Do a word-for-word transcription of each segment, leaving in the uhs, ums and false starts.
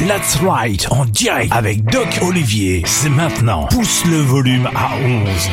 Let's Right en direct avec Doc Olivier. C'est maintenant. Pousse le volume à onze.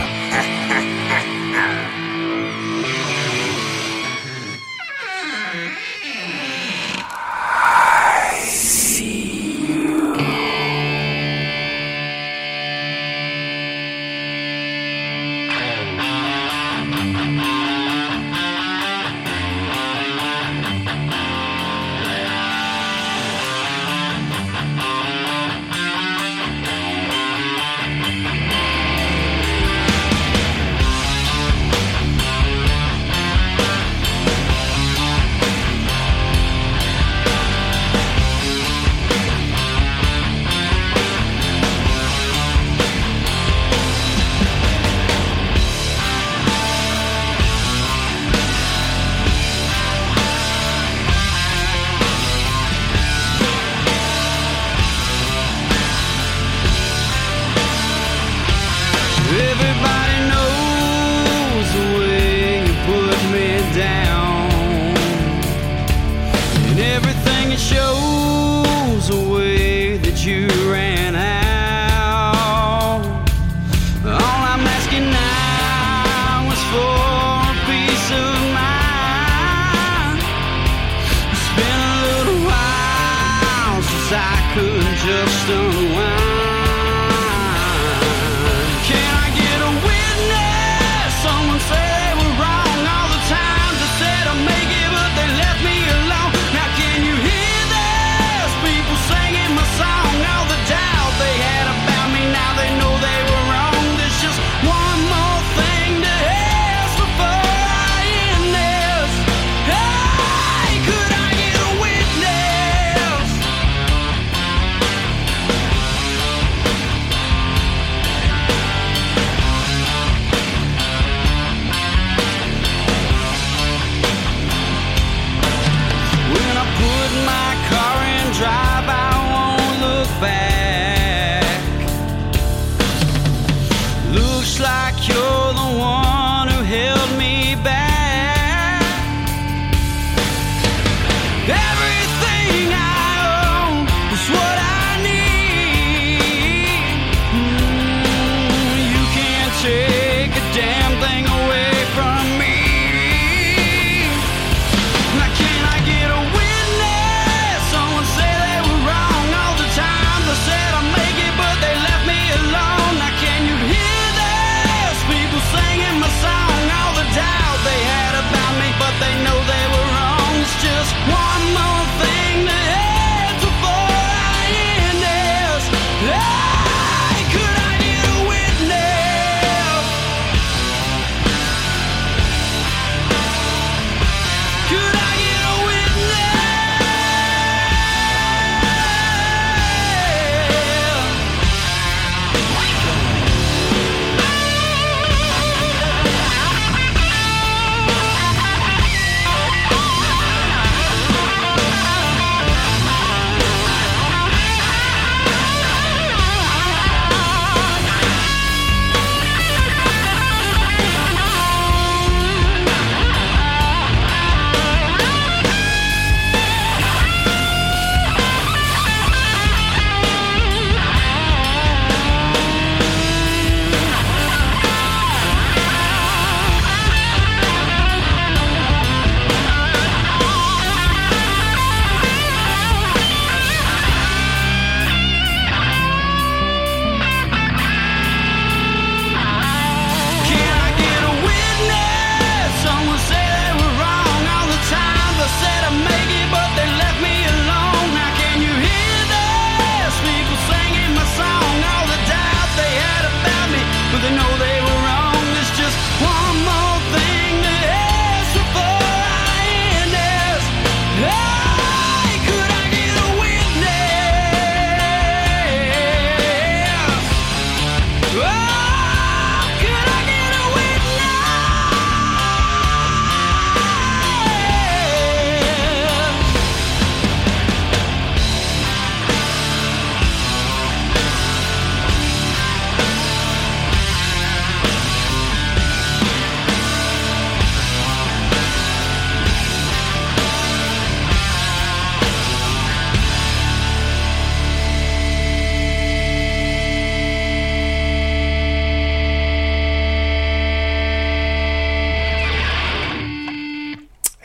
Could I get a witness?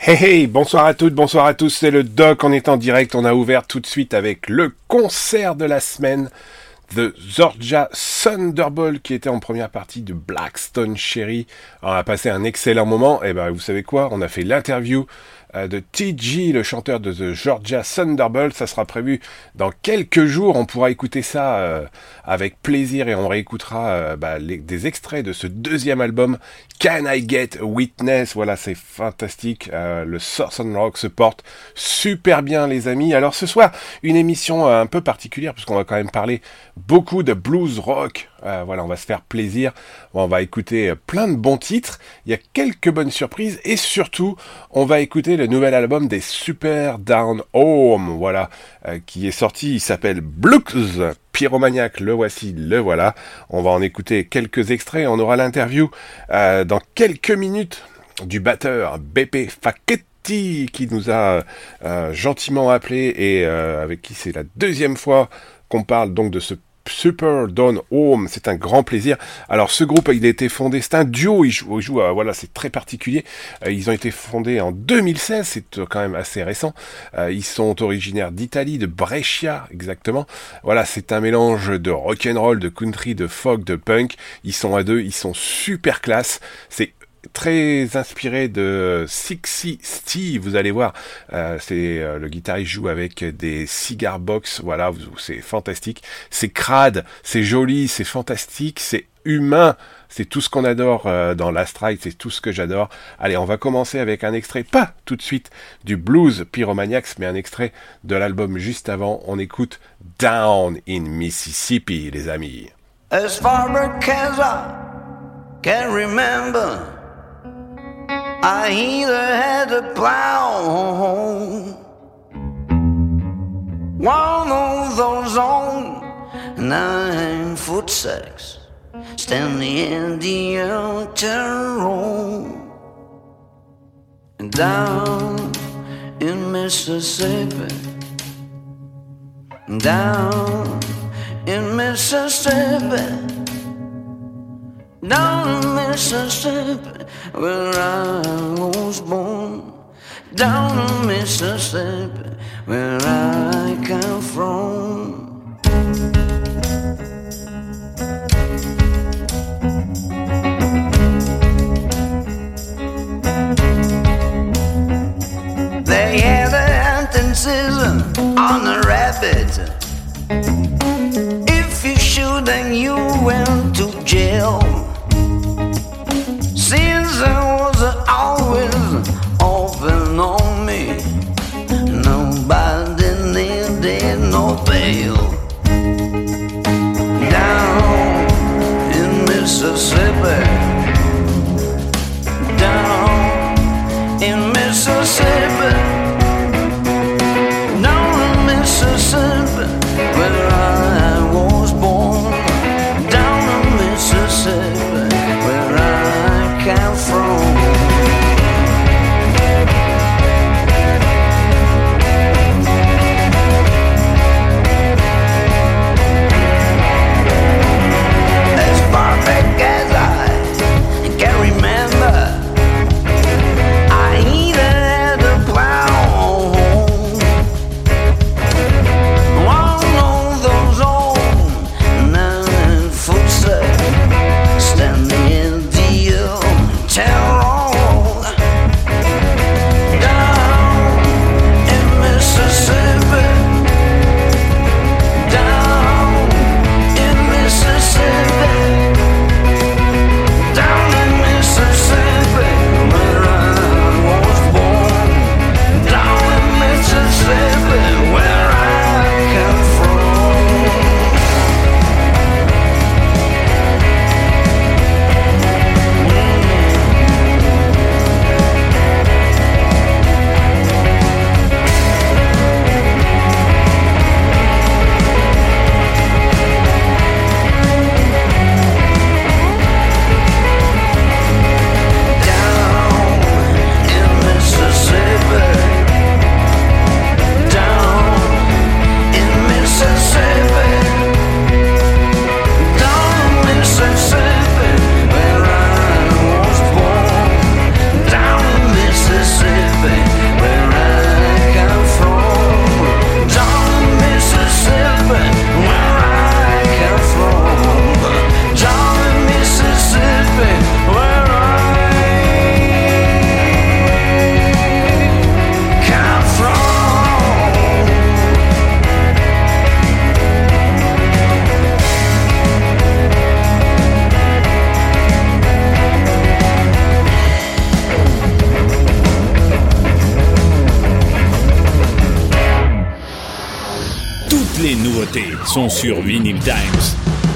Hey hey, bonsoir à toutes, bonsoir à tous, c'est le Doc, on est en direct, on a ouvert tout de suite avec le concert de la semaine, The Georgia Thunderbolt, qui était en première partie de Blackstone Cherry. Alors, on a passé un excellent moment, et ben vous savez quoi, on a fait l'interview euh, de T G, le chanteur de The Georgia Thunderbolt, ça sera prévu dans quelques jours, on pourra écouter ça euh, avec plaisir et on réécoutera euh, bah, les, des extraits de ce deuxième album, Can I Get a Witness? Voilà, c'est fantastique. Euh, le Southern Rock se porte super bien, les amis. Alors ce soir, une émission euh, un peu particulière, puisqu'on va quand même parler beaucoup de blues rock. Euh, voilà, on va se faire plaisir. On va écouter euh, plein de bons titres. Il y a quelques bonnes surprises. Et surtout, on va écouter le nouvel album des Super Down Home. Voilà, euh, qui est sorti. Il s'appelle Blues Pyromaniac, le voici, le voilà. On va en écouter quelques extraits. On aura l'interview euh, dans quelques minutes du batteur Beppe Facchetti qui nous a euh, gentiment appelé et euh, avec qui c'est la deuxième fois qu'on parle donc de ce Super Down Home. C'est un grand plaisir. Alors ce groupe, il a été fondé, c'est un duo, ils jouent, ils jouent euh, voilà, c'est très particulier. Euh, ils ont été fondés en deux mille seize, c'est euh, quand même assez récent. Euh, ils sont originaires d'Italie, de Brescia exactement. Voilà, c'est un mélange de rock'n'roll, de country, de folk, de punk. Ils sont à deux, ils sont super classe. C'est très inspiré de Sixty Steve, vous allez voir, euh, c'est euh, le guitariste joue avec des cigar box, voilà, vous, c'est fantastique, c'est crade, c'est joli, c'est fantastique, c'est humain, c'est tout ce qu'on adore euh, dans Last Ride, c'est tout ce que j'adore. Allez, on va commencer avec un extrait, pas tout de suite du Blues Pyromaniacs, mais un extrait de l'album juste avant. On écoute Down in Mississippi, les amis. As far back as I can remember, I either had to plow one of those old nine-foot sacks standing in the outer room. And down in Mississippi, down in Mississippi, down in Mississippi, where I was born. Down in Mississippi, where I come from. They had a hunting season on a rabbit. If you shoot, then you went to jail. Since I was always open on me, nobody needed no bail. Down in Mississippi, down in Mississippi, down in Mississippi, where I was born. Down in Mississippi, where I come from. Toutes les nouveautés sont sur Vinyl Times.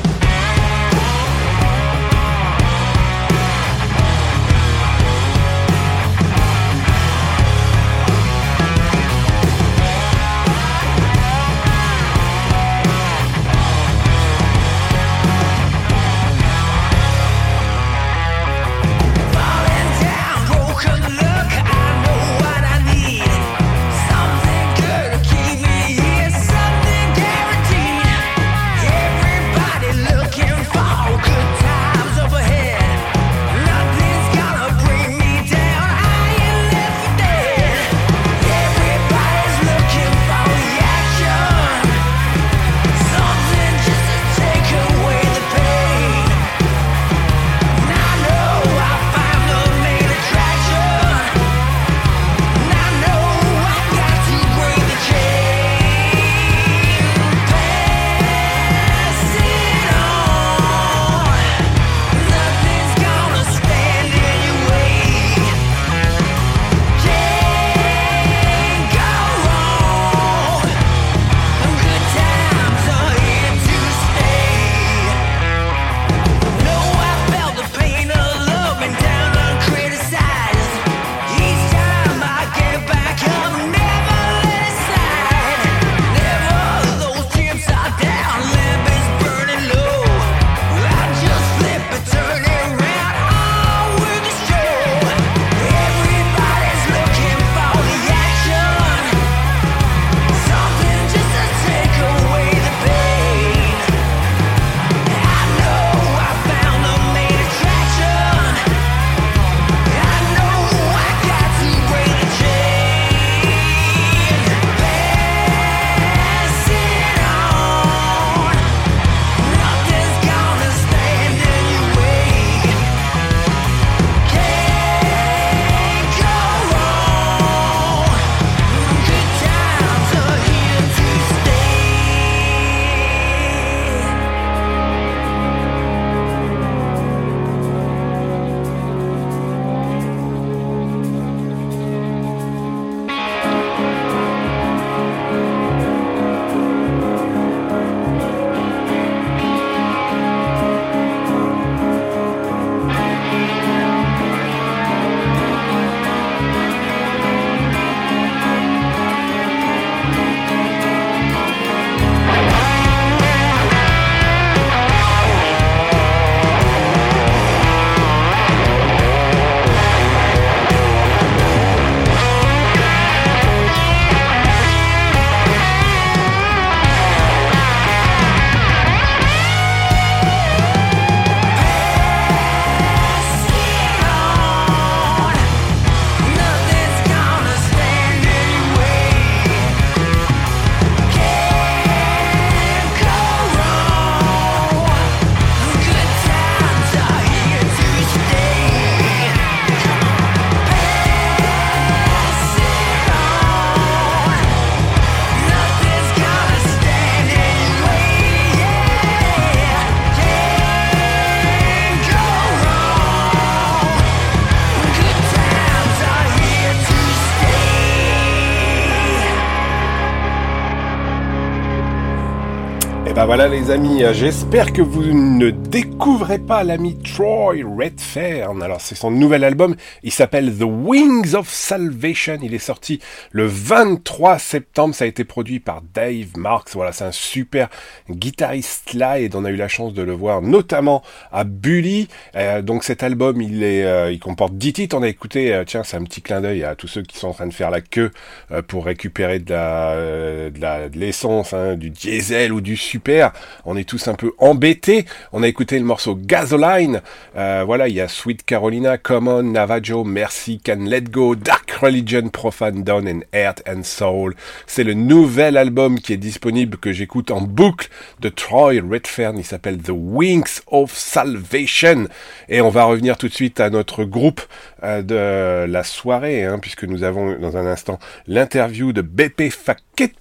Ben voilà les amis, j'espère que vous ne découvrez pas l'ami Troy Redfern. Alors c'est son nouvel album, il s'appelle The Wings of Salvation, il est sorti le vingt-trois septembre, ça a été produit par Dave Marks. Voilà, c'est un super guitariste slide, on a eu la chance de le voir notamment à Bully. Euh, donc cet album il est, euh, il comporte dix titres, on a écouté, euh, tiens c'est un petit clin d'œil à tous ceux qui sont en train de faire la queue euh, pour récupérer de la, euh, de la de l'essence, hein, du diesel ou du super. On est tous un peu embêtés. On a écouté le morceau Gasoline. Euh, voilà, il y a Sweet Carolina, Come On, Navajo, Mercy, Can Let Go, Dark Religion, Profane Dawn and Earth and Soul. C'est le nouvel album qui est disponible, que j'écoute en boucle, de Troy Redfern. Il s'appelle The Wings of Salvation. Et on va revenir tout de suite à notre groupe euh, de la soirée, hein, puisque nous avons dans un instant l'interview de Beppe Facchetti.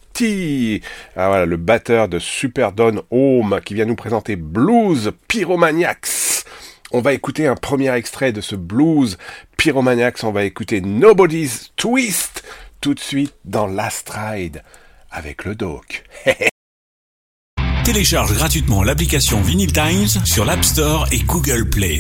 Ah, voilà, le batteur de Superdome Home qui vient nous présenter Blues Pyromaniacs. On va écouter un premier extrait de ce Blues Pyromaniacs. On va écouter Nobody's Twist tout de suite dans Last Ride avec le Doc. Télécharge gratuitement l'application Vinyl Times sur l'App Store et Google Play.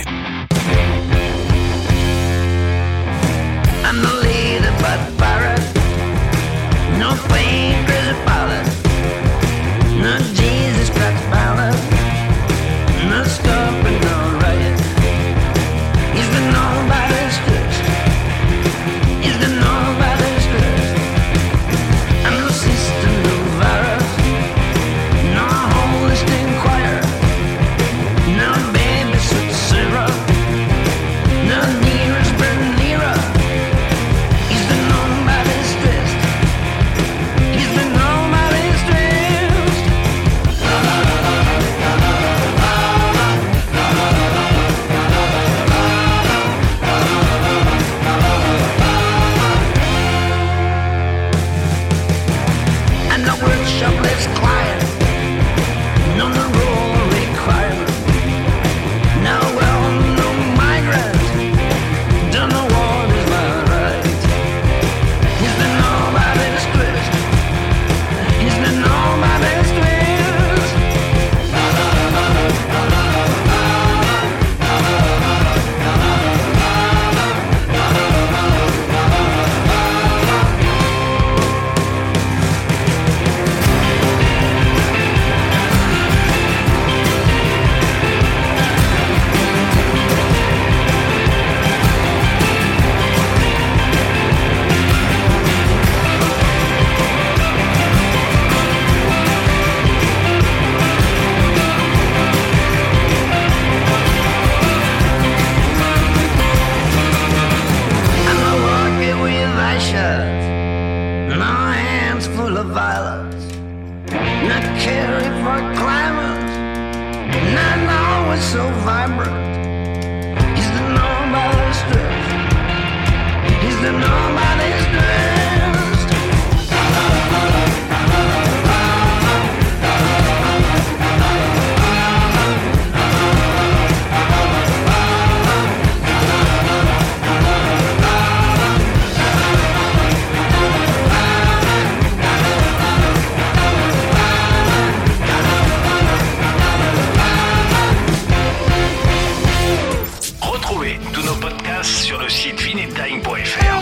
I'm the leader, but pirate. No pain, crazy pilot. No Jesus Christ pilot. No stopping, no riot. He's the nobody's Christ. He's the nobody's Christ. I'm no sister, no virus. No holy sting choir. No baby sweet syrup. No nearest burn nearer. He's the nobody's Christ. He's the nobody's Christ. And the workshop lives quiet. No, no rule requirement. No, well, no migrant. Don't know what is my right. He's the nobody's Christ. He's the nobody's Christ. I'm a walking with eyes shut. No hands full of violence. Not carry for climate. Not always so vibrant. He's the nobody's dressed. He's the nobody's dressed. Retrouvez tous nos podcasts sur le site vinyl time point f r.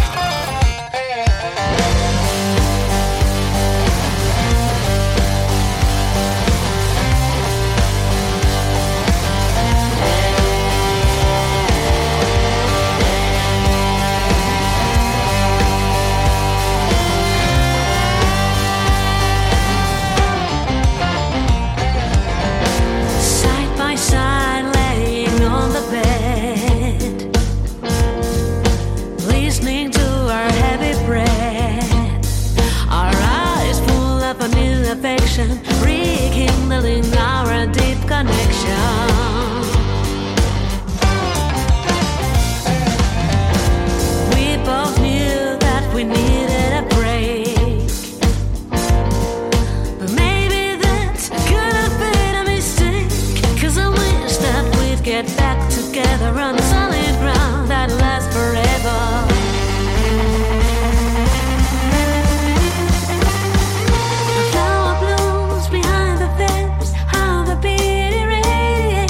Side by side, laying on the bed, listening to our heavy breath, our eyes full of a new affection, rekindling our deep connection. We both knew that we needed a break, but maybe that could have been a mistake. 'Cause I wish that we'd get back together on solid ground that lasts forever. A flower blooms behind the fence, how the beauty radiates.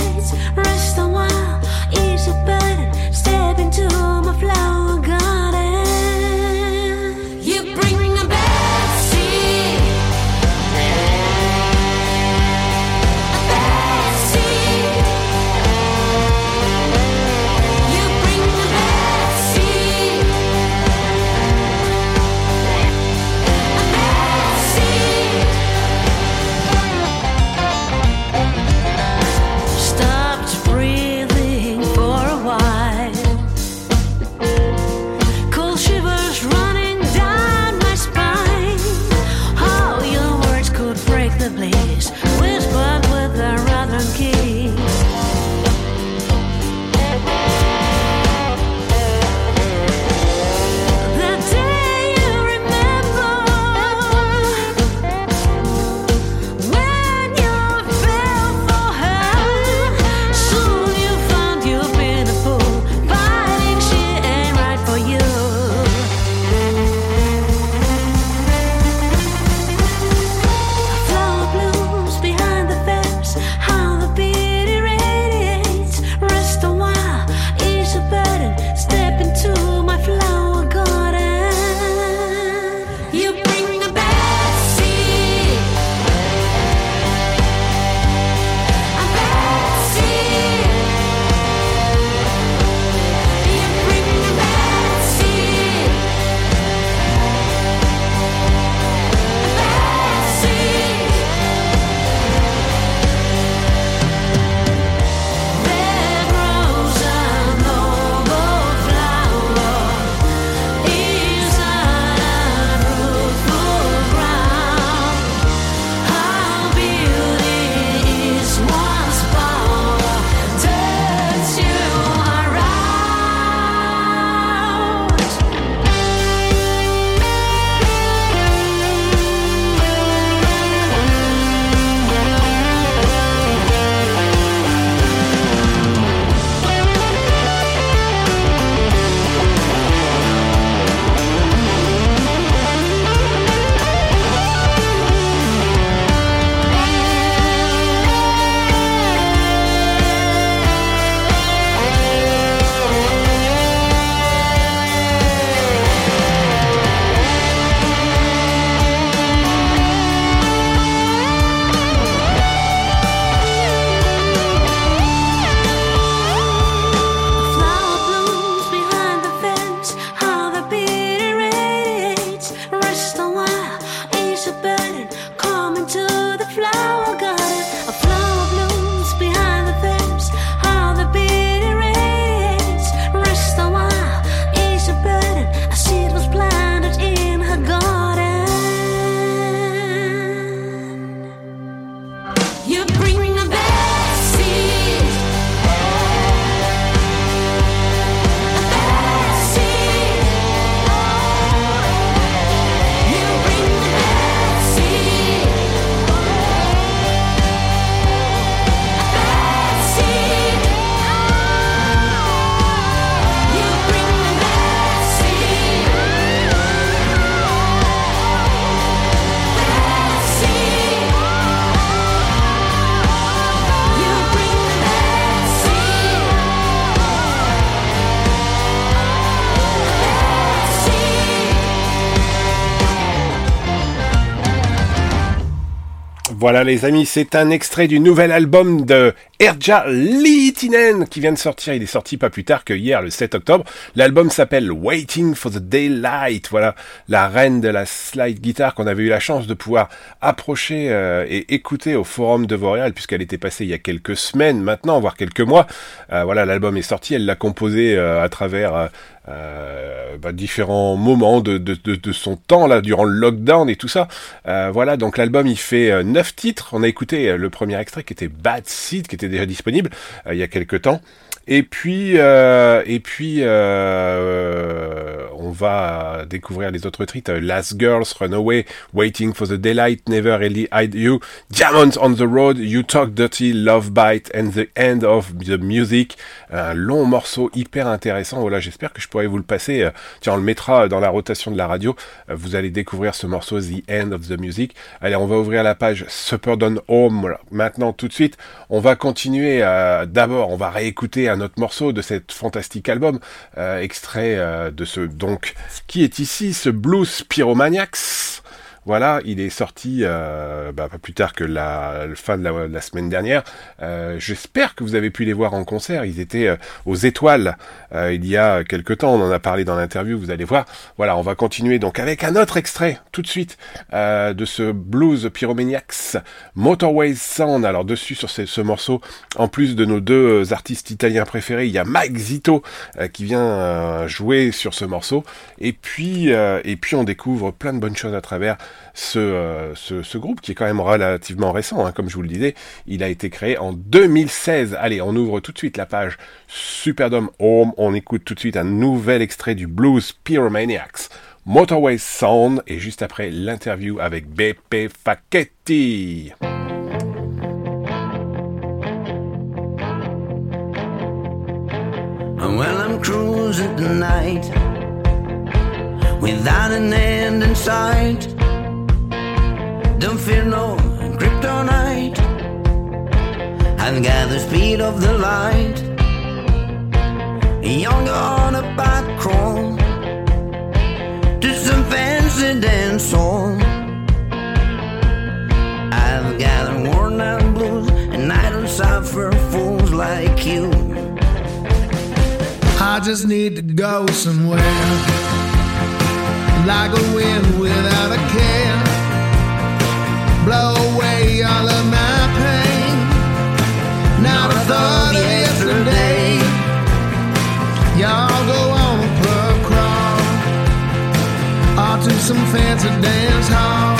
Voilà les amis, c'est un extrait du nouvel album de Erja Liitinen qui vient de sortir. Il est sorti pas plus tard que hier, le sept octobre. L'album s'appelle Waiting for the Daylight. Voilà, la reine de la slide guitar qu'on avait eu la chance de pouvoir approcher euh, et écouter au Forum de Vauréal, puisqu'elle était passée il y a quelques semaines maintenant, voire quelques mois. Euh, voilà, l'album est sorti. Elle l'a composé euh, à travers... Euh, Euh, bah, différents moments de, de, de, de son temps là durant le lockdown et tout ça. Euh, voilà, donc l'album il fait euh, neuf titres. On a écouté euh, le premier extrait qui était Bad Seed, qui était déjà disponible euh, il y a quelques temps. Et puis euh, et puis euh, on va découvrir les autres titres: Last Girls, Runaway, Waiting for the Daylight, Never Really Hide You, Diamonds on the Road, You Talk Dirty, Love Bite and the End of the Music. Un long morceau hyper intéressant. Voilà, j'espère que je pourrai vous le passer. Tiens, on le mettra dans la rotation de la radio. Vous allez découvrir ce morceau, The End of the Music. Allez, on va ouvrir la page Superdone Home. Voilà. Maintenant, tout de suite, on va continuer. Euh, d'abord, on va réécouter un autre morceau de cet fantastique album, euh, extrait euh, de ce, donc, qui est ici, ce Blues Pyromaniacs. Voilà, il est sorti euh, bah, pas plus tard que la, la fin de la, la semaine dernière. Euh, j'espère que vous avez pu les voir en concert. Ils étaient euh, aux Étoiles euh, il y a quelque temps. On en a parlé dans l'interview, vous allez voir. Voilà, on va continuer donc avec un autre extrait tout de suite euh, de ce Blues Pyromaniacs, Motorways Sound. Alors dessus sur ce, ce morceau, en plus de nos deux artistes italiens préférés, il y a Mike Zito euh, qui vient euh, jouer sur ce morceau. Et puis euh, et puis on découvre plein de bonnes choses à travers Ce, euh, ce, ce groupe qui est quand même relativement récent, hein, comme je vous le disais. Il a été créé en deux mille seize. Allez, on ouvre tout de suite la page Superdome Home. On écoute tout de suite un nouvel extrait du Blues Pyromaniacs, Motorways Sound, et juste après l'interview avec Beppe Facchetti. Well, I'm cruising tonight without an end in sight. Don't fear no kryptonite. I've got the speed of the light. Young on a back crawl to some fancy dance hall. I've got a worn out blues, and I don't suffer fools like you. I just need to go somewhere, like a wind without a care. Blow away all of my pain. Not a thought of yesterday. Y'all go on a pub crawl, or to some fancy dance hall.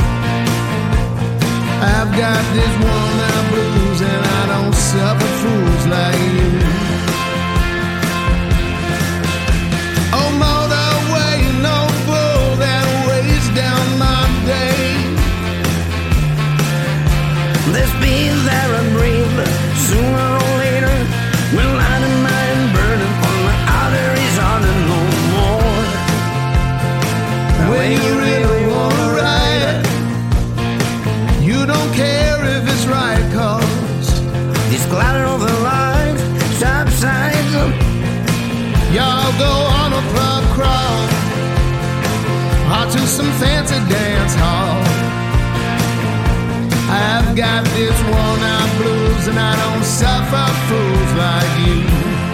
I've got this worn out blues, and I don't suffer fools like you. Oh, motorway, no bull that weighs down my day. The speed that I breathe, sooner or later, will light a mind burning for my arteries on and no more. When you really wanna ride it, you don't care if it's right, cause this clatter of a life subsides. y'all go on a pub crawl, or to some fancy dance hall. I've got this worn out blues, and I don't suffer fools like you.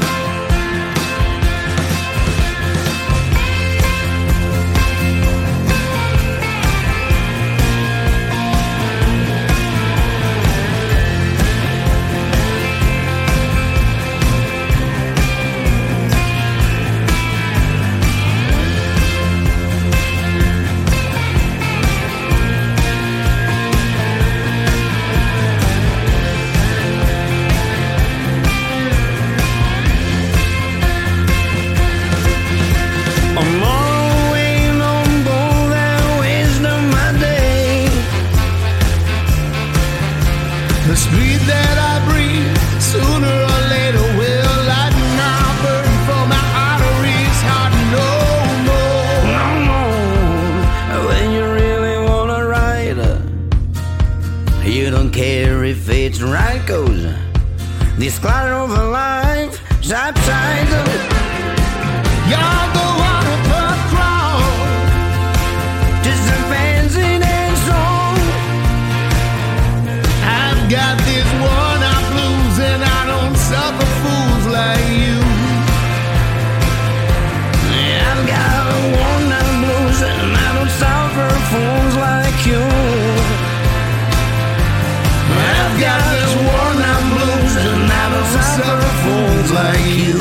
It's right goes this clatter of a life subsides. Y'all go on a pub crawl, just a fancy dance song. got this worn out blues, and I don't suffer fools like you.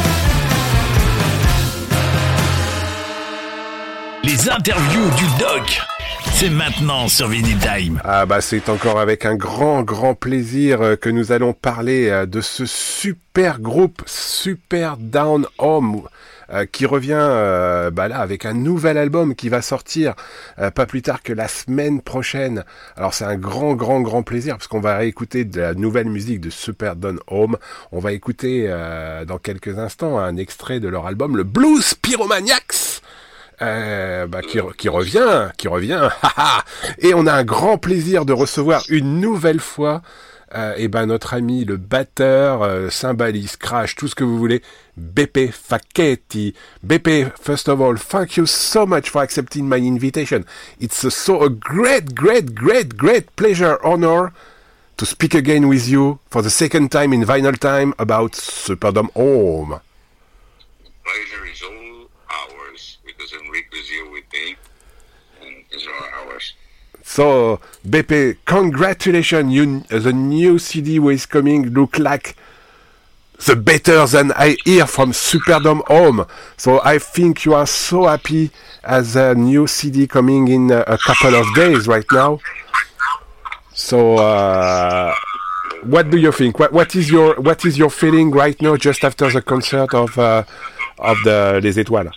Les interviews du Doc, c'est maintenant sur Vinyl Time. Ah bah c'est encore avec un grand grand plaisir euh, que nous allons parler euh, de ce super groupe Super Down Home euh, qui revient euh, bah là avec un nouvel album qui va sortir euh, pas plus tard que la semaine prochaine. Alors c'est un grand grand grand plaisir parce qu'on va écouter de la nouvelle musique de Super Down Home. On va écouter euh, dans quelques instants un extrait de leur album, le Blues Pyromaniacs. Euh, bah, qui, qui revient, qui revient, et on a un grand plaisir de recevoir une nouvelle fois, euh, et ben notre ami le batteur, euh, cymbaliste, crash, tout ce que vous voulez, Beppe Facchetti. Beppe, first of all, thank you so much for accepting my invitation. It's a, so a great, great, great, great pleasure, honor to speak again with you for the second time in Vinyl Time about Superdome Home. Pleasure is all ours because Enrico's here with me, and it's all ours. So, Beppe, congratulations! You, the new C D who is coming look like the better than I hear from Superdome Home. So I think you are so happy as a new C D coming in a, a couple of days right now. So, uh, what do you think? What, what is your what is your feeling right now, just after the concert of uh, of the Les Étoiles?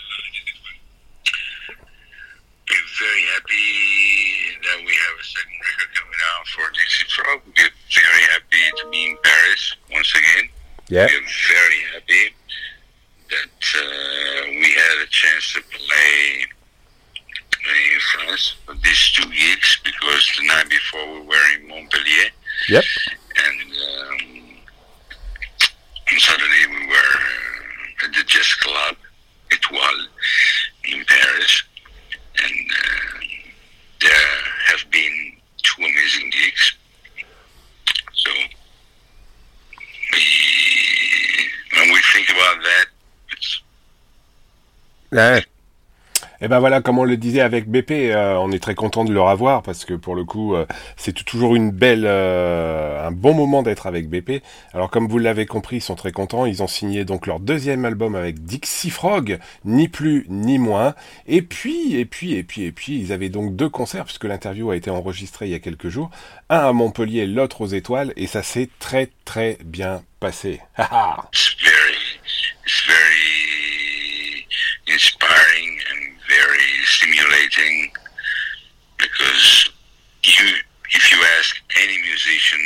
We're very happy that we have a second record coming out for Dixie Frog. We're very happy to be in Paris once again. Yeah. We're very happy that uh, we had a chance to play in France for these two gigs because the night before we were in Montpellier. Yep. And um, on Saturday we were uh, at the Jazz Club Étoile in Paris, and uh, there have been two amazing gigs. So we, when we think about that, it's Ouais. Et ben voilà, comme on le disait avec B P, euh, on est très content de le revoir parce que pour le coup, euh, c'est toujours une belle, euh, un bon moment d'être avec B P. Alors comme vous l'avez compris, ils sont très contents. Ils ont signé donc leur deuxième album avec Dixie Frog, ni plus ni moins. Et puis, et puis, et puis, et puis, ils avaient donc deux concerts puisque l'interview a été enregistrée il y a quelques jours, un à Montpellier, l'autre aux Étoiles, et ça s'est très très bien passé. it's very, it's very inspiring and very stimulating because you, if you ask any musician,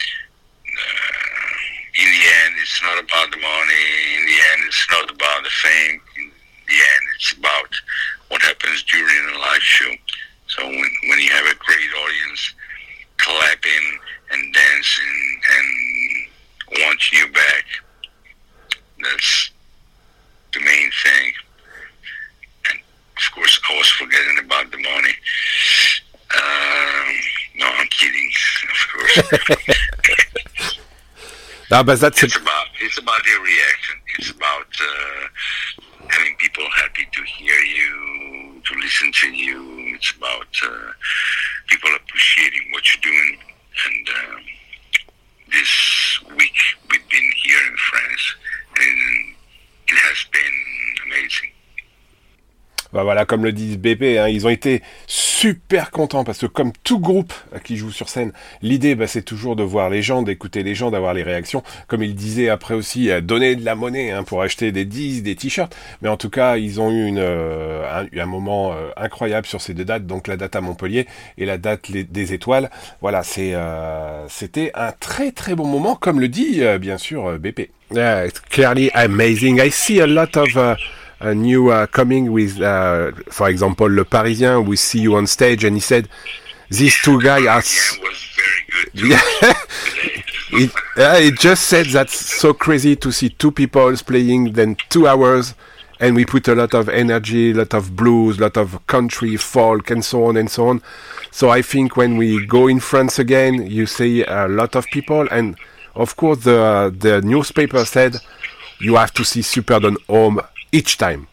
uh, in the end, it's not about the money. In the end, it's not about the fame. In the end, it's about what happens during a live show. So when when you have a great audience clapping and dancing and wanting you back, that's the main thing. And of course, I was forgetting about the money. Um, no, I'm kidding. Of course. Ah bah that's It's about it's about the reaction. It's about uh, having people happy to hear you, to listen to you. It's about uh, people appreciating what you're doing. And um, this week we've been here in France, and it has been amazing. Bah voilà, comme le dit B P, hein, ils ont été super contents parce que comme tout groupe qui joue sur scène, l'idée bah, c'est toujours de voir les gens, d'écouter les gens, d'avoir les réactions. Comme il disait après aussi, euh, donner de la monnaie hein, pour acheter des disques, des t-shirts. Mais en tout cas, ils ont eu une, euh, un, un moment euh, incroyable sur ces deux dates, donc la date à Montpellier et la date les, des Étoiles. Voilà, c'est, euh, c'était un très très bon moment, comme le dit euh, bien sûr B P. Yeah, it's clearly amazing. I see a lot of... Uh... A new uh, coming with, uh, for example, Le Parisien. We see you on stage, and he said, "These two guys are." S- Yeah, was very good. Too. yeah, he, uh, he just said that's so crazy to see two people playing then two hours, and we put a lot of energy, a lot of blues, a lot of country, folk, and so on and so on. So I think when we go in France again, you see a lot of people, and of course the uh, the newspaper said you have to see Superdome Home each time.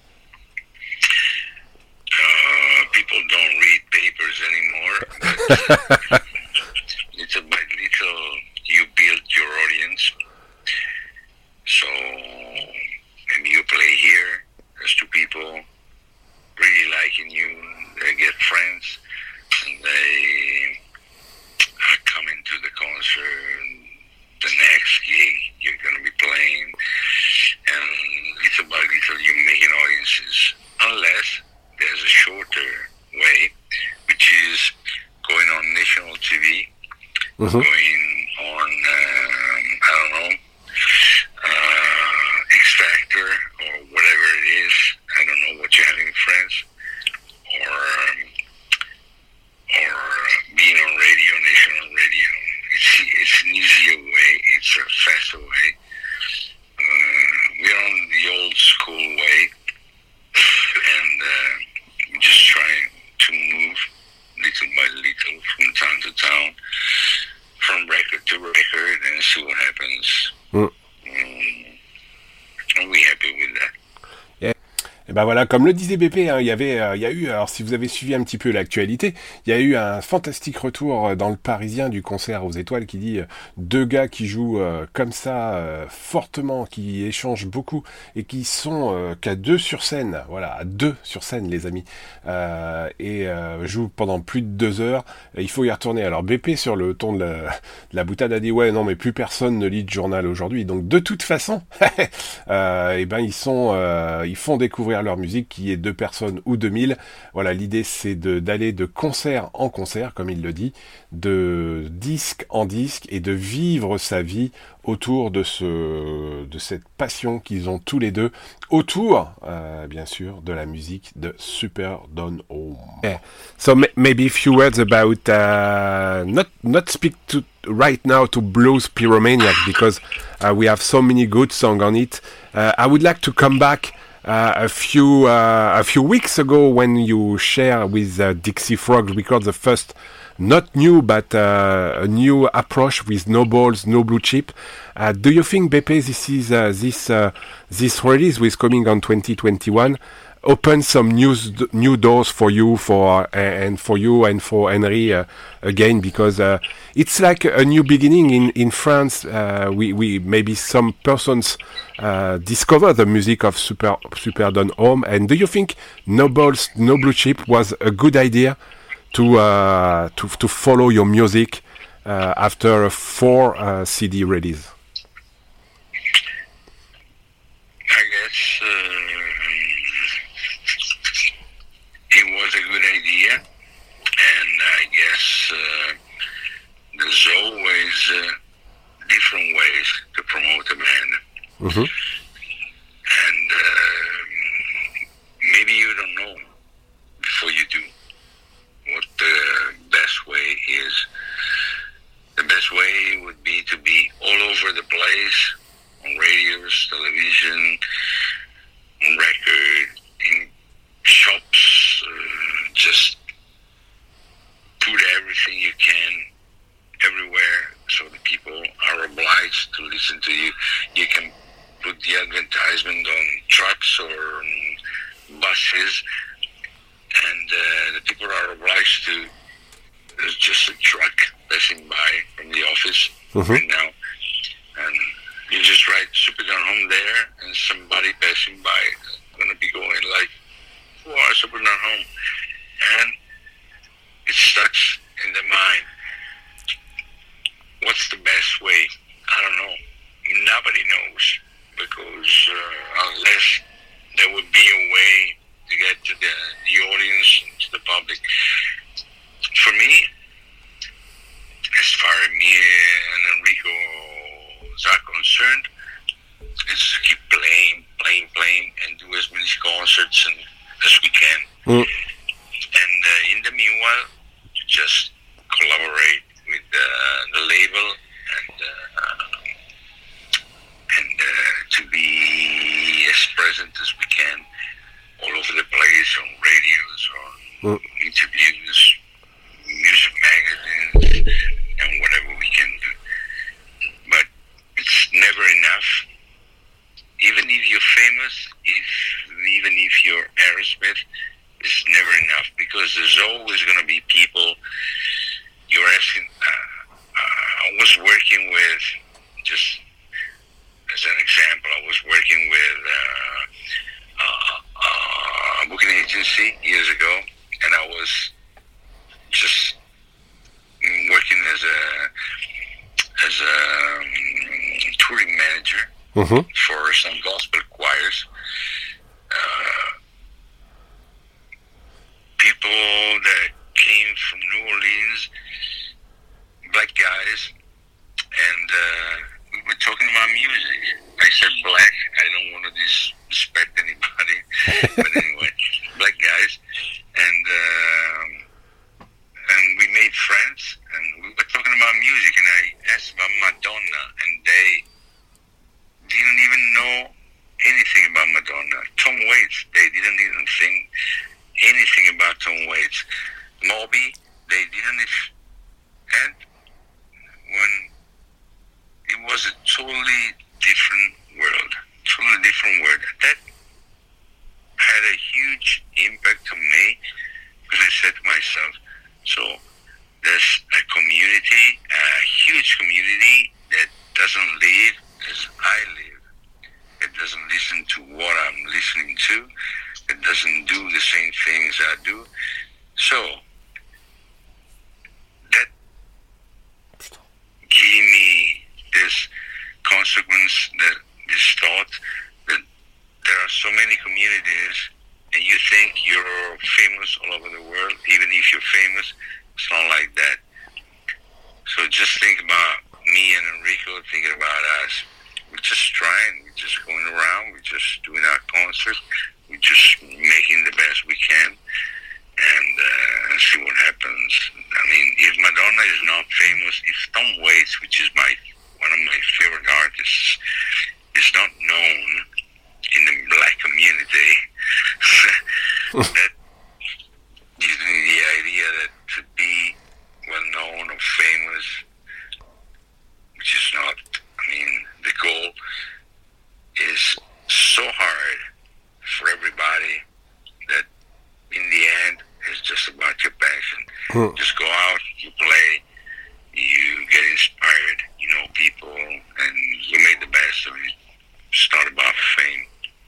Uh, people don't read papers anymore. But little by little, mm-hmm. going on, um, I don't know, uh, X Factor or whatever it is. I don't know what you have in France. Or, um, or being on radio, national radio. It's, it's an easier way. It's a faster way. Uh, we're on the old school way. And uh, we're just trying to move little by little from town to town, from record to record, and see what happens. Mm. Um, and we're happy with that. Et ben voilà, comme le disait B P, hein, il y avait, euh, il y a eu, alors si vous avez suivi un petit peu l'actualité, il y a eu un fantastique retour dans le Parisien du concert aux Étoiles qui dit euh, deux gars qui jouent euh, comme ça euh, fortement, qui échangent beaucoup et qui sont euh, qu'à deux sur scène, voilà, à deux sur scène les amis, euh, et euh, jouent pendant plus de deux heures. Et il faut y retourner. Alors B P sur le ton de la, de la boutade a dit ouais non mais plus personne ne lit de journal aujourd'hui, donc de toute façon, euh, et ben ils sont, euh, ils font découvrir leur musique, qui est deux personnes ou deux mille. Voilà, l'idée c'est de, d'aller de concert en concert, comme il le dit, de disque en disque, et de vivre sa vie autour de ce, de cette passion qu'ils ont tous les deux, autour, euh, bien sûr, de la musique de Superdome. Yeah. So m- maybe a few words about uh, not not speak to right now to Blues Pyromaniac, because uh, we have so many good songs on it. Uh, I would like to come back Uh, a few uh, a few weeks ago when you share with uh, Dixie Frog Records the first, not new but uh, a new approach with no balls, no blue chip. Uh, do you think, Beppe, this is uh, this uh, this release with coming on twenty twenty-one open some new new doors for you, for uh, and for you and for Henry uh, again, because uh, it's like a new beginning in in France. Uh, we we maybe some persons uh, discover the music of Super Superdome Home. And do you think No Balls, No Blue Chip was a good idea to uh, to to follow your music uh, after a four uh, C D release? I guess. Uh... It was a good idea, and I guess uh, there's always uh, different ways to promote a band. Mm-hmm. And uh, maybe you don't know before you do what the best way is. The best way would be to be all over the place, on radios, television, on record, in shops, uh, just put everything you can everywhere so the people are obliged to listen to you. You can put the advertisement on trucks or on buses, and uh, the people are obliged to, there's just a truck passing by from the office mm-hmm. right now, and you just write Superdome Home there, and somebody passing by is going to be going like, wow, Superdome Home. And it starts in the mind. What's the best way? I don't know. Nobody knows, because uh, unless there would be a way to get to the, the audience, to the public. For me, as far as me and Enrico are concerned, it's to keep playing, playing, playing, and do as many concerts and, as we can. Mm. And uh, in the meanwhile, to just collaborate with uh, the label and uh, and uh, to be as present as we can all over the place, on radios, on mm. interviews, music magazines, and whatever we can do. But it's never enough. Even if you're famous, if even if you're Aerosmith, it's never enough, because there's always going to be people. You're asking. Uh, uh, I was working with, just as an example, I was working with uh, uh, uh, a booking agency years ago, and I was just working as a as a um, touring manager mm-hmm. for some gospel choirs. Uh, people that came from New Orleans, black guys music, and I asked about Madonna, and they didn't even know anything about Madonna. Tom Waits, they didn't even think anything about Tom Waits. Moby, they didn't. If, and when it was a totally different world, totally different world. That had a huge impact on me, because I said to myself, so there's a community, a huge community that doesn't live as I live. It doesn't listen to what I'm listening to. It doesn't do the same things I do. So that gave me this consequence, that this thought that there are so many communities, and you think you're famous all over the world. Even if you're famous, it's not like that. So just think about me and Enrico, thinking about us. We're just trying. We're just going around. We're just doing our concerts. We're just making the best we can, and, uh, and see what happens. I mean, if Madonna is not famous, if Tom Waits, which is my one of my favorite artists, is not known in the black community, that gives me the idea that to be well known or famous, which is not, I mean, the goal is so hard for everybody that in the end it's just about your passion. Hmm. Just go out, you play, you get inspired, you know people, and you make the best of it. It's not about fame.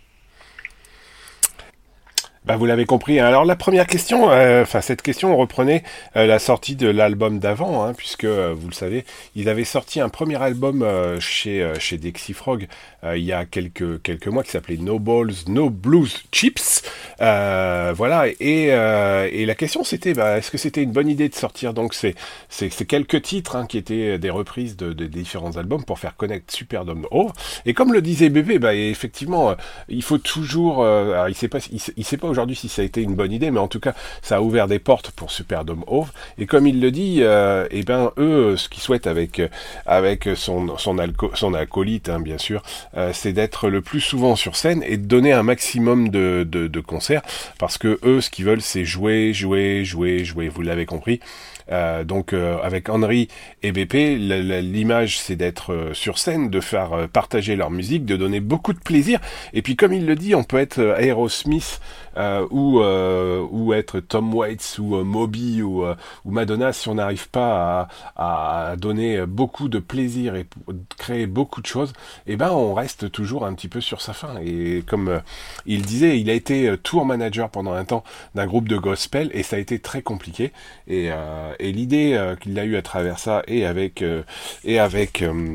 Bah, vous l'avez compris. Alors la première question, enfin euh, cette question reprenait euh, la sortie de l'album d'avant, hein, puisque euh, vous le savez, ils avaient sorti un premier album euh, chez euh, chez Dixie Frog euh, il y a quelques quelques mois qui s'appelait No Balls, No Blues Chips. Euh, voilà. Et euh, et la question c'était, bah, est-ce que c'était une bonne idée de sortir donc ces ces, ces quelques titres hein, qui étaient des reprises de, de, de différents albums pour faire connaître Superdome Over. Et comme le disait Bébé, bah effectivement, euh, il faut toujours, euh, alors il sait pas, il, il sait pas aujourd'hui si ça a été une bonne idée, mais en tout cas ça a ouvert des portes pour Superdome Over. Et comme il le dit, euh, et ben eux ce qu'ils souhaitent avec avec son son, alco- son acolyte hein, bien sûr, euh, c'est d'être le plus souvent sur scène et de donner un maximum de de, de concerts, parce que eux ce qu'ils veulent c'est jouer jouer jouer jouer. Vous l'avez compris. Euh, donc euh, avec Henry et B P, la, la, l'image c'est d'être euh, sur scène, de faire euh, partager leur musique, de donner beaucoup de plaisir. Et puis comme il le dit, on peut être euh, Aerosmith euh, ou euh, ou être Tom Waits ou euh, Moby ou euh, ou Madonna, si on n'arrive pas à, à donner beaucoup de plaisir et créer beaucoup de choses, et ben on reste toujours un petit peu sur sa faim. Et comme euh, il disait, il a été euh, tour manager pendant un temps d'un groupe de gospel et ça a été très compliqué. Et euh, Et l'idée euh, qu'il a eu à travers ça et avec euh, et avec euh,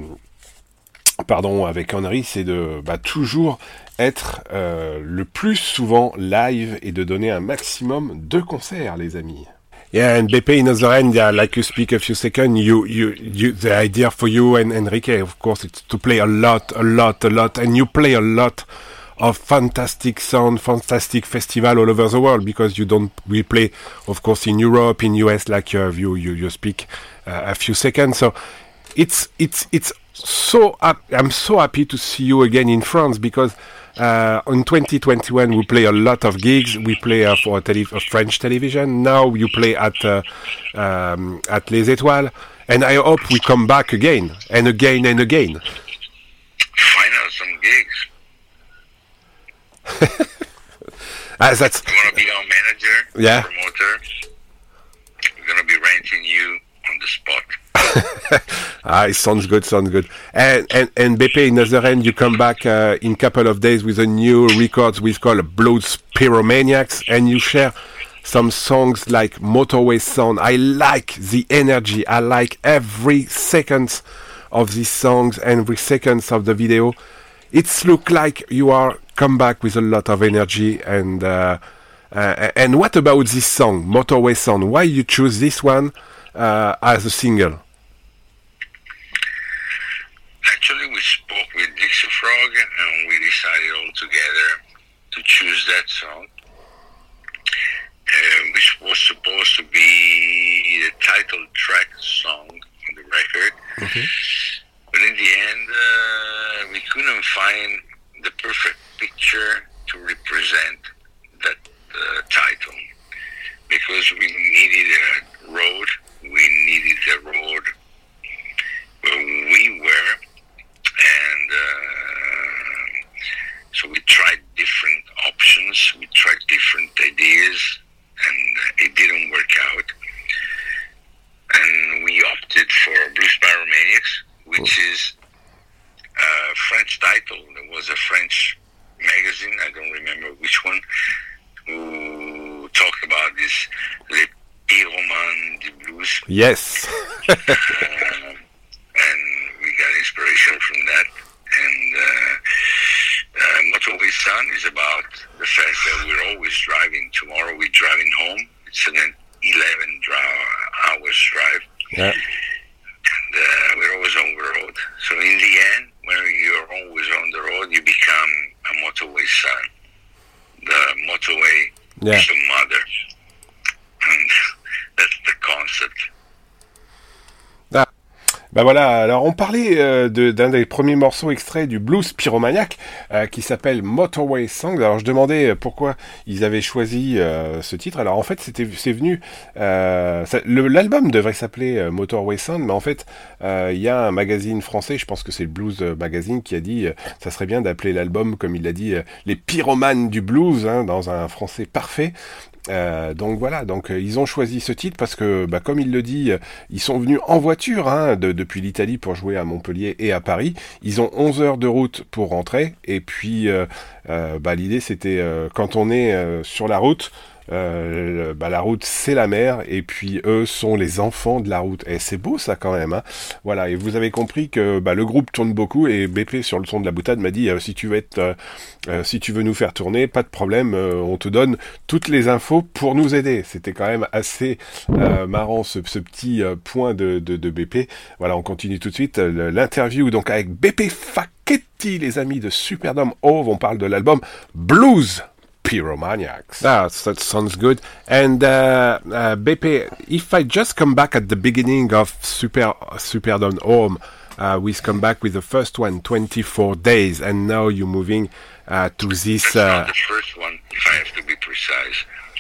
pardon avec Henry, c'est de bah, toujours être euh, le plus souvent live et de donner un maximum de concerts, les amis. Yeah, and B P, in other end, yeah, like you speak a few seconds, you, you, you, the idea for you and Enrique, of course, it's to play a lot, a lot, a lot, and you play a lot of fantastic sound, fantastic festival all over the world, because you don't, we play, of course, in Europe, in U S, like uh, you, you, you speak uh, a few seconds. So it's, it's, it's so, I'm so happy to see you again in France, because uh, in twenty twenty-one we play a lot of gigs. We play uh, for a, tele- a French television. Now you play at uh, um, at Les Étoiles, and I hope we come back again and again and again. Find out some gigs. uh, that's. You want to be our manager? Yeah. Promoter? We're gonna be renting you on the spot. Ah, it sounds good, sounds good. And and and B P, in other end, you come back uh, in couple of days with a new record we call Blood's Pyromaniacs, and you share some songs like Motorway Sound. I like the energy. I like every second of these songs, every second of the video. It's look like you are come back with a lot of energy. And uh, uh, and what about this song, Motorway Sound? Why you choose this one uh, as a single? Actually, we spoke with Dixie Frog and we decided all together to choose that song, uh, which was supposed to be the title track song on the record. Mm-hmm. But in the end, uh, we couldn't find the perfect picture to represent that uh, title, because we needed a road, we needed a road where we were, and uh, so we tried different options, we tried different ideas, and it didn't work out. And we opted for Blues Pyromaniacs, which is a French title. There was a French magazine, I don't remember which one, who talked about this Les Pyromans du Blues. Yes. uh, and we got inspiration from that. And uh, uh, Motorway Sun is about the fact that we're always driving. Tomorrow we're driving home. It's an eleven hours drive. Yeah. And uh, we're always on the road. So in the end, when you're always on the road, you become a motorway son. The motorway yeah. is the mother. And that's the concept. Ah. Ben voilà, alors on parlait euh, de, d'un des premiers morceaux extraits du Blues Pyromaniac euh, qui s'appelle Motorway Song. Alors je demandais pourquoi ils avaient choisi euh, ce titre. Alors en fait c'était c'est venu euh, ça, le, l'album devrait s'appeler euh, Motorway Sound, mais en fait il euh, y a un magazine français, je pense que c'est le Blues Magazine, qui a dit euh, ça serait bien d'appeler l'album, comme il l'a dit, euh, les pyromanes du blues, hein, dans un français parfait. Euh, donc voilà, donc euh, ils ont choisi ce titre parce que, bah, comme il le dit, euh, ils sont venus en voiture hein, de, depuis l'Italie pour jouer à Montpellier et à Paris. Ils ont onze heures de route pour rentrer, et puis euh, euh, bah, l'idée c'était euh, quand on est euh, sur la route, Euh, bah, la route c'est la mer, et puis eux sont les enfants de la route, et c'est beau ça quand même hein. Voilà, et vous avez compris que bah, le groupe tourne beaucoup, et B P sur le son de la boutade m'a dit euh, si tu veux être euh, euh, si tu veux nous faire tourner, pas de problème, euh, on te donne toutes les infos pour nous aider. C'était quand même assez euh, marrant ce, ce petit euh, point de, de, de B P. Voilà, on continue tout de suite euh, l'interview donc avec B P Facchetti, les amis de Superdome Hove. On parle de l'album Blues Pyromaniacs. Ah, that sounds good. And uh, uh, B P, if I just come back at the beginning of Super Superdome Home, uh, we come back with the first one, twenty-four days, and now you're moving uh, to this. That's uh, not the first one, if I have to be precise.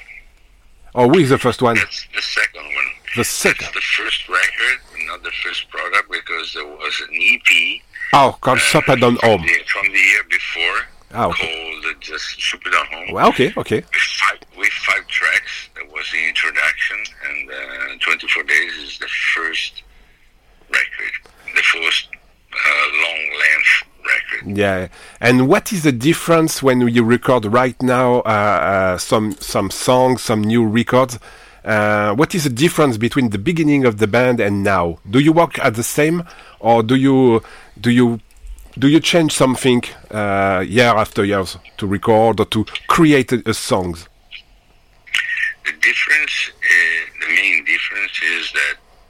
Oh, who is the first one? That's the second one. The second. That's the first record, not the first product, because there was an E P. Oh, called uh, Superdome from Home. the, from the year before. Ah, okay. Called uh, just Superdome Home. Well, okay, okay. With five, with five tracks. That was the introduction, and uh, twenty-four days is the first record, the first uh, long-length record. Yeah, and what is the difference when you record right now uh, uh, some some songs, some new records? Uh, what is the difference between the beginning of the band and now? Do you work at the same, or do you do you do you change something uh, year after year to record or to create a, a songs? The difference, is, the main difference is that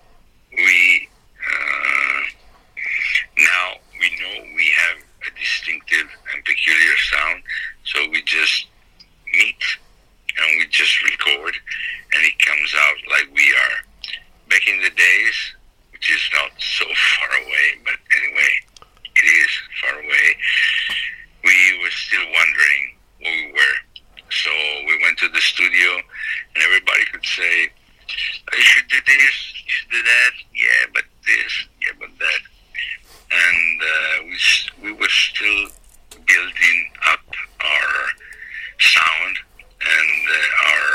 we uh, now we know we have a distinctive and peculiar sound, so we just meet and we just record, and it comes out like we are. Back in the days, which is not so far away, but anyway, it is far away, we were still wondering what we were. So we went to the studio, and everybody could say, oh, you should do this, you should do that, yeah, but this, yeah, but that. And uh, we we were still building up our sound and uh, our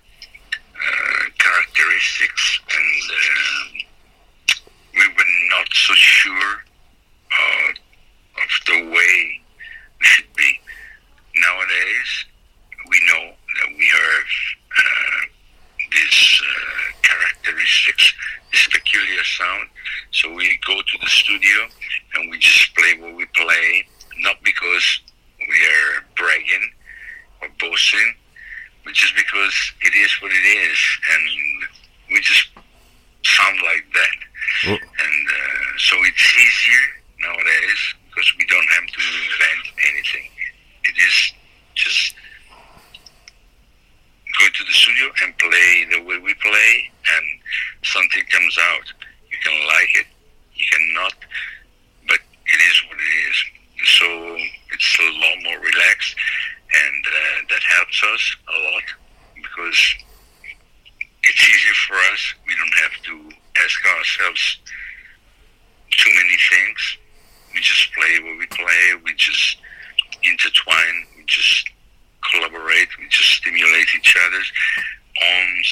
uh, characteristics, and uh, we were not so sure uh, of the way we should be. Nowadays, we know that we have uh, these uh, characteristics, this peculiar sound, so we go to the studio and we just play what we play, not because we are bragging or boasting, but just because it is what it is, and we just sound like that. Oh. And uh, so it's easier nowadays because we don't have to invent anything. It is just go to the studio and play the way we play, and something comes out. You can like it, you can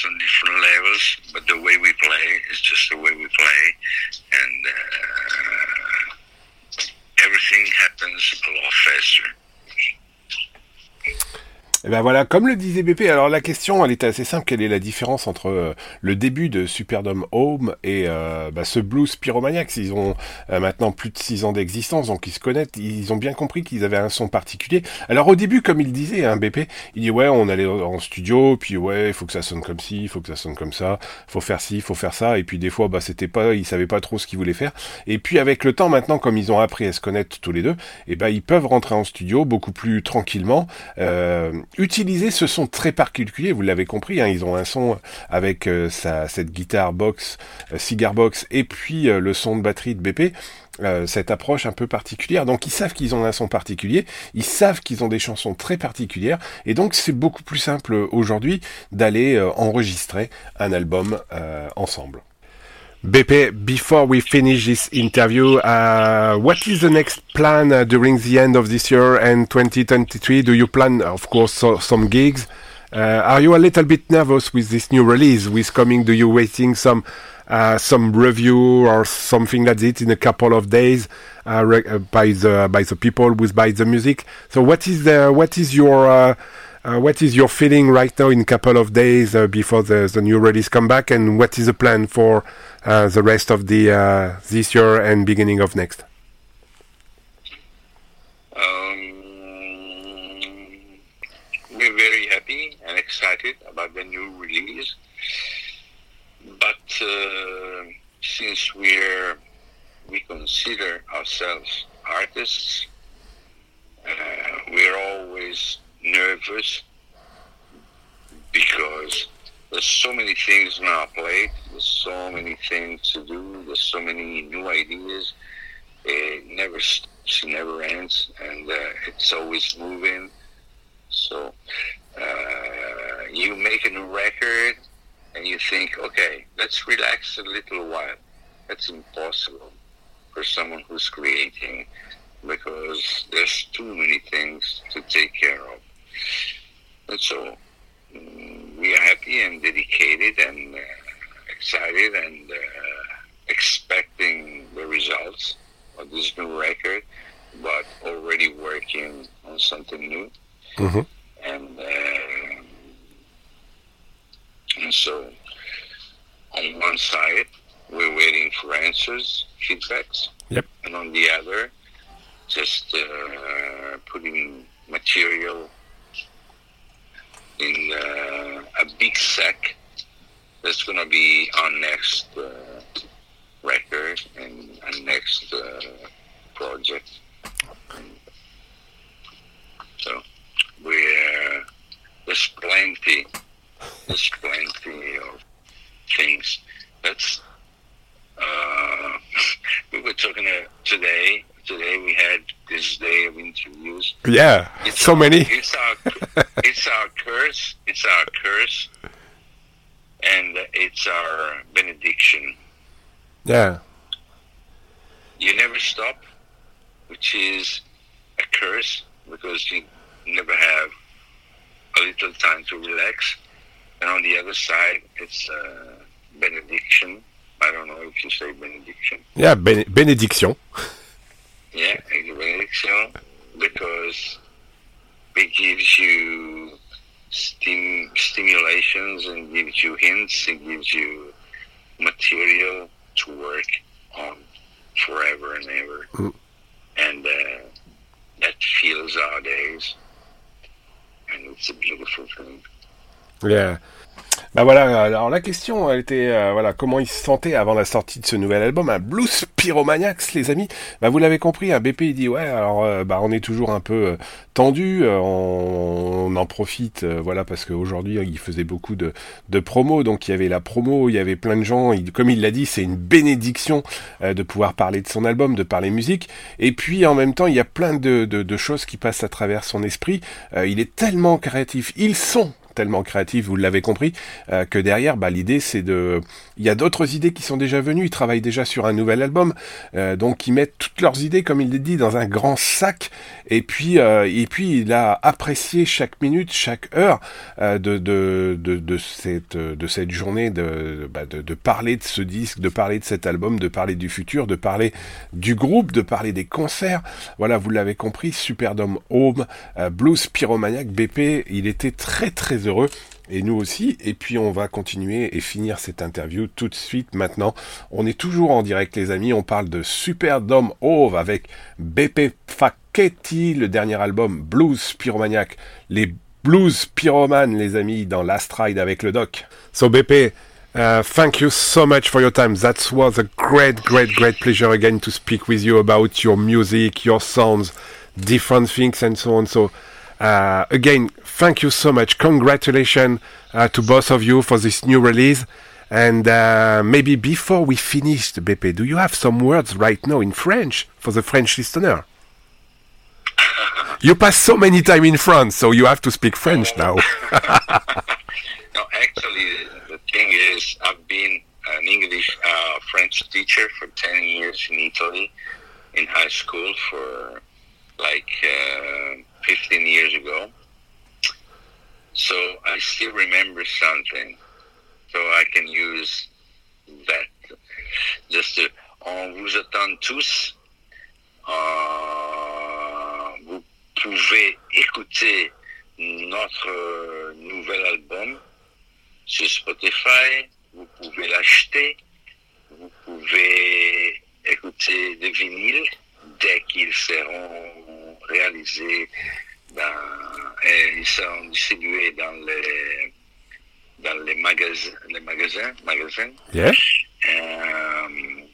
on different levels, but the way we play is just the way we play, and uh, everything happens a lot faster. Et ben voilà, comme le disait B P, alors la question, elle était assez simple. Quelle est la différence entre euh, le début de Superdome Home et euh, bah, ce Blues Pyromaniacs? Ils ont euh, maintenant plus de six ans d'existence, donc ils se connaissent. Ils ont bien compris qu'ils avaient un son particulier. Alors au début, comme il disait, hein, B P, il dit ouais, on allait en studio, puis ouais, il faut que ça sonne comme ci, il faut que ça sonne comme ça, faut faire ci, faut faire ça, et puis des fois, bah c'était pas, ils savaient pas trop ce qu'ils voulaient faire. Et puis avec le temps, maintenant, comme ils ont appris à se connaître tous les deux, et ben ils peuvent rentrer en studio beaucoup plus tranquillement. Euh, utiliser ce son très particulier, vous l'avez compris, hein, ils ont un son avec euh, sa, cette guitare box, euh, cigar box, et puis euh, le son de batterie de B P, euh, cette approche un peu particulière. Donc ils savent qu'ils ont un son particulier, ils savent qu'ils ont des chansons très particulières, et donc c'est beaucoup plus simple aujourd'hui d'aller euh, enregistrer un album euh, ensemble. B P, before we finish this interview, uh, what is the next plan uh, during the end of this year and twenty twenty-three? Do you plan, of course, so, some gigs? Uh, are you a little bit nervous with this new release, with coming? Do you waiting some uh, some review or something like that in a couple of days uh, re- uh, by the by the people with by the music? So what is the what is your uh, Uh, what is your feeling right now in a couple of days uh, before the, the new release come back, and what is the plan for uh, the rest of the uh, this year and beginning of next? Um, we're very happy and excited about the new release, but uh, since we're we consider ourselves artists, uh, we're always nervous because there's so many things on our plate, there's so many things to do, there's so many new ideas. It never stops, it never ends, and uh, it's always moving. So uh, you make a new record and you think, okay, let's relax a little while. That's impossible for someone who's creating, because there's too many things to take care of. And so um, we are happy and dedicated and uh, excited and uh, expecting the results of this new record, but already working on something new. Mm-hmm. And, uh, and so on one side, we're waiting for answers, feedbacks. Yep. And on the other, just uh, putting material in uh, a big sack that's going to be our next uh, record and our next uh, project. And so we're, there's plenty, there's plenty of things. That's, uh, we were talking uh, today, today we had this day of interviews. Yeah, it's so our, many. It's our, it's our curse. It's our curse, and it's our benediction. Yeah. You never stop, which is a curse because you never have a little time to relax. And on the other side, it's a benediction. I don't know if you say benediction. Yeah, ben- benediction. Yeah, it's a benediction because it gives you stim- stimulations and gives you hints and gives you material to work on forever and ever. Mm. And uh, that fills our days. And it's a beautiful thing. Yeah. Bah voilà, alors la question elle était euh, voilà, comment ils se sentaient avant la sortie de ce nouvel album, un Blues Pyromaniacs, les amis. Bah vous l'avez compris, un B P il dit ouais, alors euh, bah on est toujours un peu euh, tendu, euh, on, on en profite, euh, voilà, parce qu'aujourd'hui il faisait beaucoup de, de promos, donc il y avait la promo, il y avait plein de gens, il, comme il l'a dit, c'est une bénédiction euh, de pouvoir parler de son album, de parler musique, et puis en même temps il y a plein de, de, de choses qui passent à travers son esprit, euh, il est tellement créatif, ils sont tellement créatif, vous l'avez compris, euh, que derrière, bah, l'idée c'est de... Il y a d'autres idées qui sont déjà venues, ils travaillent déjà sur un nouvel album, euh, donc ils mettent toutes leurs idées, comme il l'a dit, dans un grand sac, et puis, euh, et puis il a apprécié chaque minute, chaque heure euh, de, de, de, de, cette, de cette journée, de, bah, de, de parler de ce disque, de parler de cet album, de parler du futur, de parler du groupe, de parler des concerts. Voilà, vous l'avez compris, Superdome Home, euh, Blues Pyromaniac, B P, il était très très heureux. Et nous aussi, et puis on va continuer et finir cette interview tout de suite maintenant. On est toujours en direct les amis, on parle de Superdome Home avec B P Facchetti, le dernier album Blues Pyromaniac, les Blues Pyromanes les amis dans Last Ride avec le doc. So B P, uh, thank you so much for your time. That was a great, great, great pleasure again to speak with you about your music, your sounds, different things and so on. So Uh, again, thank you so much. Congratulations uh, to both of you for this new release. And uh, maybe before we finish, B P, do you have some words right now in French for the French listener? You pass so many time in France, so you have to speak French now. No, actually, the thing is, I've been an English uh, French teacher for ten years in Italy, in high school for like... Uh, fifteen years ago, so I still remember something, so I can use that. Just to, on vous attend tous, uh, vous pouvez écouter notre nouvel album sur Spotify, vous pouvez l'acheter, vous pouvez écouter des vinyles dès qu'ils seront réalisés dans, et ils sont distribués dans les dans les magasins les magasins magasins yeah. euh,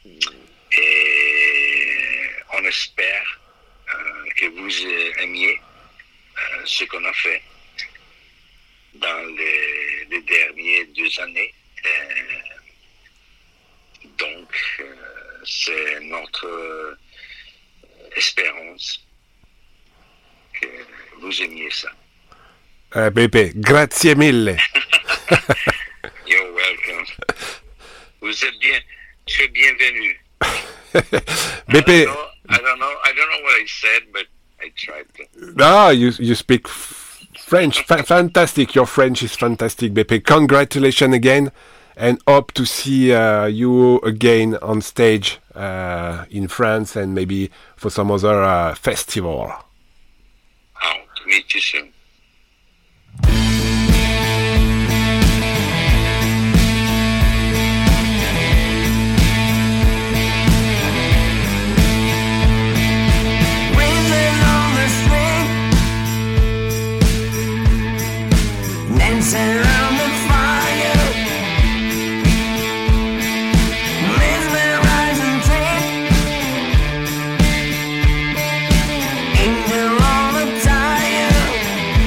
et on espère euh, que vous aimiez euh, ce qu'on a fait dans les, les dernières deux années. Euh, donc euh, c'est notre euh, espérance que vous aimiez ça. Uh, B P, grazie mille. You're welcome. Vous êtes bien, très bienvenue. B P. I don't know, I don't know, I don't know what I said, but I tried to. Ah, you you speak f- French, Fa- fantastic. Your French is fantastic, B P. Congratulations again, and hope to see uh, you again on stage uh, in France and maybe for some other uh, festival. Oh, to meet you soon. Dancing around the fire, mesmerizing trip, angel on a tire.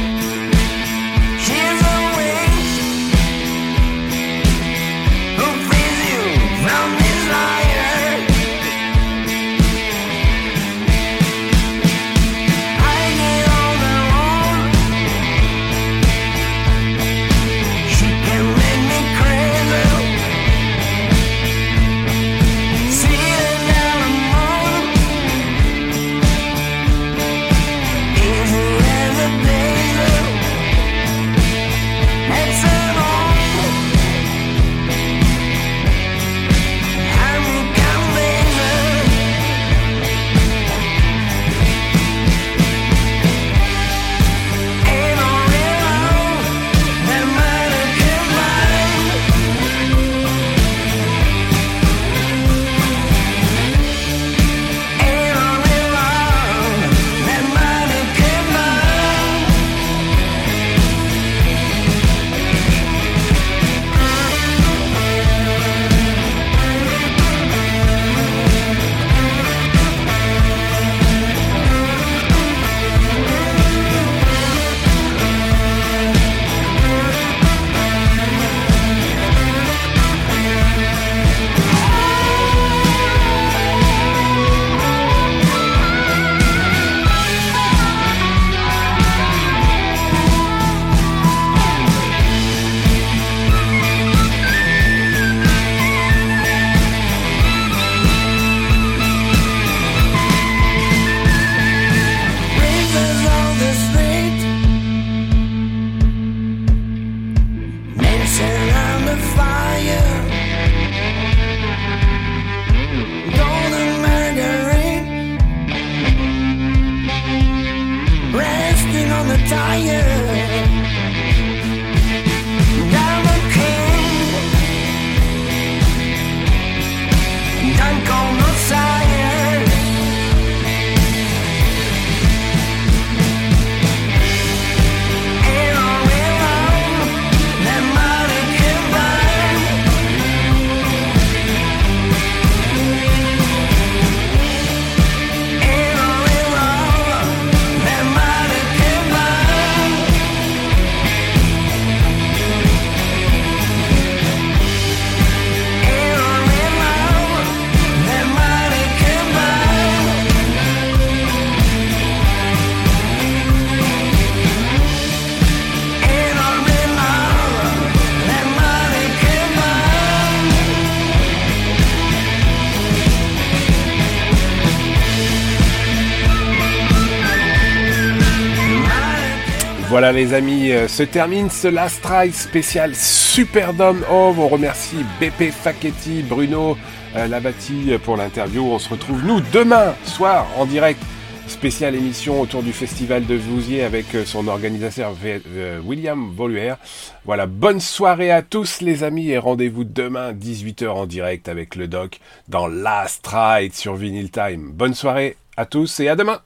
Voilà les amis, euh, se termine ce Last Ride spécial Superdome Home. On remercie B P Facchetti, Bruno euh, Lavati pour l'interview. On se retrouve nous demain soir en direct. Spéciale émission autour du festival de Vouziers avec euh, son organisateur v- euh, William Voluer. Voilà, bonne soirée à tous les amis et rendez-vous demain dix-huit heures en direct avec le doc dans Last Ride sur Vinyl Time. Bonne soirée à tous et à demain.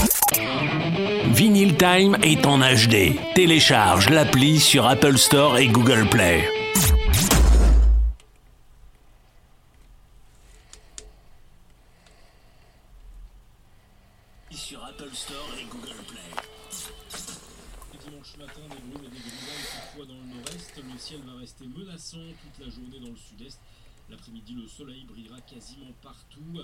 Vinyl Time est en H D. Télécharge l'appli sur Apple Store et Google Play. Sur Apple Store et Google Play. Dimanche matin, des brumes et des grisailles parfois dans le nord-est. Le ciel va rester menaçant toute la journée dans le sud-est. L'après-midi, le soleil brillera quasiment partout.